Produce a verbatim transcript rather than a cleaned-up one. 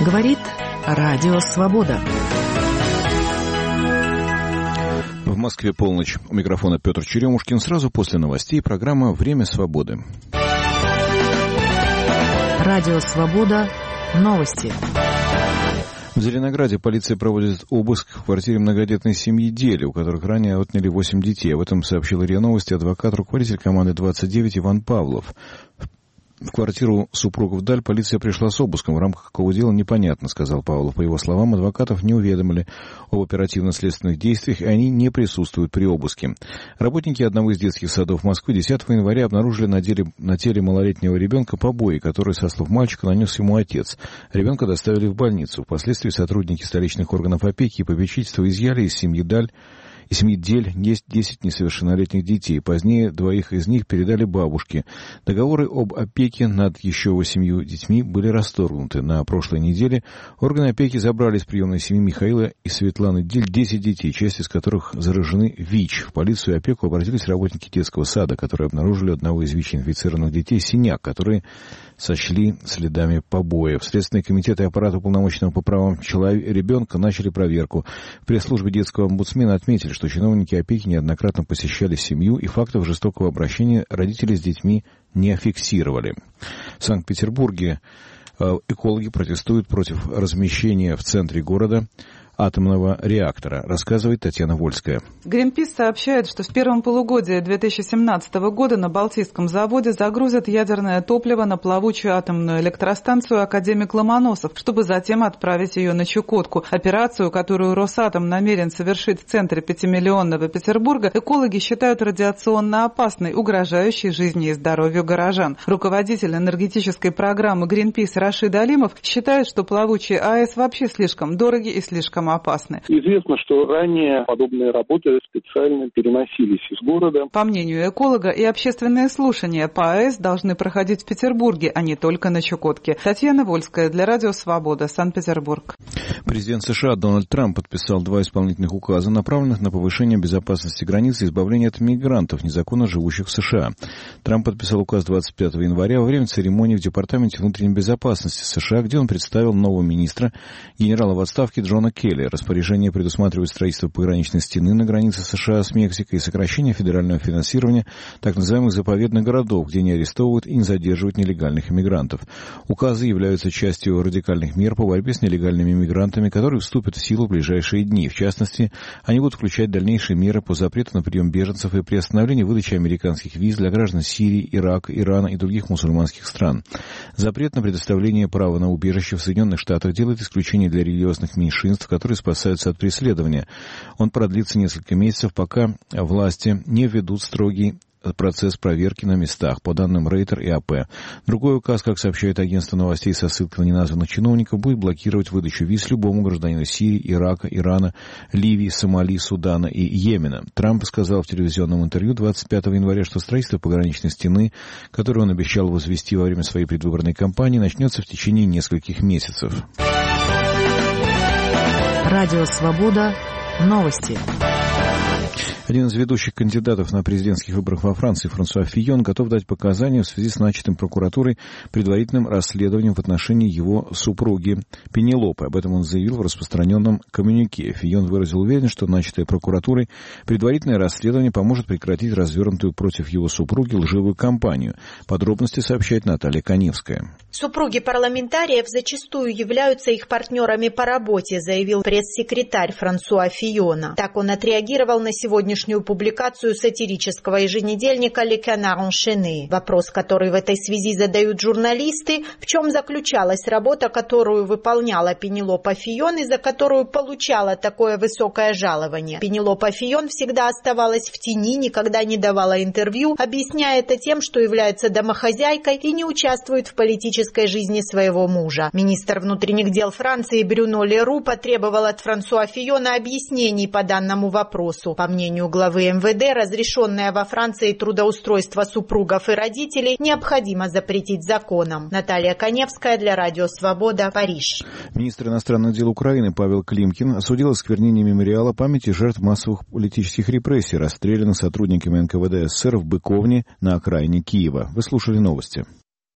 Говорит Радио Свобода. В Москве полночь. У микрофона Петр Черемушкин. Сразу после новостей программа «Время свободы». Радио Свобода. Новости. В Зеленограде полиция проводит обыск в квартире многодетной семьи Дели, у которых ранее отняли восемь детей. Об этом сообщил РИА Новости адвокат, руководитель команды двадцать девять Иван Павлов. В квартиру супругов Даль полиция пришла с обыском. В рамках какого дела непонятно, сказал Павлов. По его словам, адвокатов не уведомили об оперативно-следственных действиях, и они не присутствуют при обыске. Работники одного из детских садов Москвы десятого января обнаружили на, деле, на теле малолетнего ребенка побои, которые, со слов мальчика, нанес ему отец. Ребенка доставили в больницу. Впоследствии сотрудники столичных органов опеки и попечительства изъяли из семьи Даль и семьи Дель есть десять несовершеннолетних детей. Позднее двоих из них передали бабушке. Договоры об опеке над еще восемью детьми были расторгнуты. На прошлой неделе органы опеки забрали из приемной семьи Михаила и Светланы Дель десять детей, часть из которых заражены ВИЧ. В полицию и опеку обратились работники детского сада, которые обнаружили у одного из ВИЧ-инфицированных детей синяк, который сочли следами побоев. Следственный комитет и аппарат уполномоченного по правам человека ребенка начали проверку. В пресс-службе детского омбудсмена отметили, что чиновники опеки неоднократно посещали семью, и фактов жестокого обращения родители с детьми не фиксировали. В Санкт-Петербурге экологи протестуют против размещения в центре города атомного реактора, рассказывает Татьяна Вольская. Greenpeace сообщает, что в первом полугодии две тысячи семнадцатого года на Балтийском заводе загрузят ядерное топливо на плавучую атомную электростанцию «Академик Ломоносов», чтобы затем отправить ее на Чукотку. Операцию, которую Росатом намерен совершить в центре пятимиллионного Петербурга, экологи считают радиационно опасной, угрожающей жизни и здоровью горожан. Руководитель энергетической программы Greenpeace Рашид Алимов считает, что плавучие АЭС вообще слишком дороги и слишком опасны. Известно, что ранее подобные работы специально переносились из города. По мнению эколога, и общественные слушания по АЭС должны проходить в Петербурге, а не только на Чукотке. Татьяна Вольская для Радио Свобода, Санкт-Петербург. Президент США Дональд Трамп подписал два исполнительных указа, направленных на повышение безопасности границ и избавление от мигрантов, незаконно живущих в США. Трамп подписал указ двадцать пятого января во время церемонии в Департаменте внутренней безопасности США, где он представил нового министра, генерала в отставке Джона Келли. Распоряжение предусматривает строительство пограничной стены на границе США с Мексикой и сокращение федерального финансирования так называемых заповедных городов, где не арестовывают и не задерживают нелегальных иммигрантов. Указы являются частью радикальных мер по борьбе с нелегальными иммигрантами, которые вступят в силу в ближайшие дни. В частности, они будут включать дальнейшие меры по запрету на прием беженцев и приостановлению выдачи американских виз для граждан Сирии, Ирака, Ирана и других мусульманских стран. Запрет на предоставление права на убежище в Соединенных Штатах делает исключение для религиозных меньшинств, которые спасаются от преследования. Он продлится несколько месяцев, пока власти не введут строгий процесс проверки на местах, по данным Рейтер и АП. Другой указ, как сообщает агентство новостей со ссылкой на неназванных чиновников, будет блокировать выдачу виз любому гражданину Сирии, Ирака, Ирана, Ливии, Сомали, Судана и Йемена. Трамп сказал в телевизионном интервью двадцать пятого января, что строительство пограничной стены, которую он обещал возвести во время своей предвыборной кампании, начнется в течение нескольких месяцев. Радио Свобода. Новости. Один из ведущих кандидатов на президентских выборах во Франции, Франсуа Фийон, готов дать показания в связи с начатым прокуратурой предварительным расследованием в отношении его супруги Пенелопы. Об этом он заявил в распространенном коммюнике. Фийон выразил уверенность, что начатое прокуратурой предварительное расследование поможет прекратить развернутую против его супруги лживую кампанию. Подробности сообщает Наталья Коневская. Супруги парламентариев зачастую являются их партнерами по работе, заявил пресс-секретарь Франсуа Фийона. Так он отреагировал на сегодняшнюю публикацию сатирического еженедельника «Le Canard Enchaîné». Вопрос, который в этой связи задают журналисты, в чем заключалась работа, которую выполняла Пенелопа Фийон и за которую получала такое высокое жалование. Пенелопа Фийон всегда оставалась в тени, никогда не давала интервью, объясняя это тем, что является домохозяйкой и не участвует в политической жизни своего мужа. Министр внутренних дел Франции Брюно Леру потребовал от Франсуа Фийона объяснений по данному вопросу. По мнению главы эм вэ дэ, разрешенное во Франции трудоустройство супругов и родителей необходимо запретить законом. Наталья Коневская для Радио Свобода, Париж. Министр иностранных дел Украины Павел Климкин осудил осквернение мемориала памяти жертв массовых политических репрессий, расстрелянных сотрудниками эн ка вэ дэ эс эс эс эр в Быковне на окраине Киева. Вы слушали новости.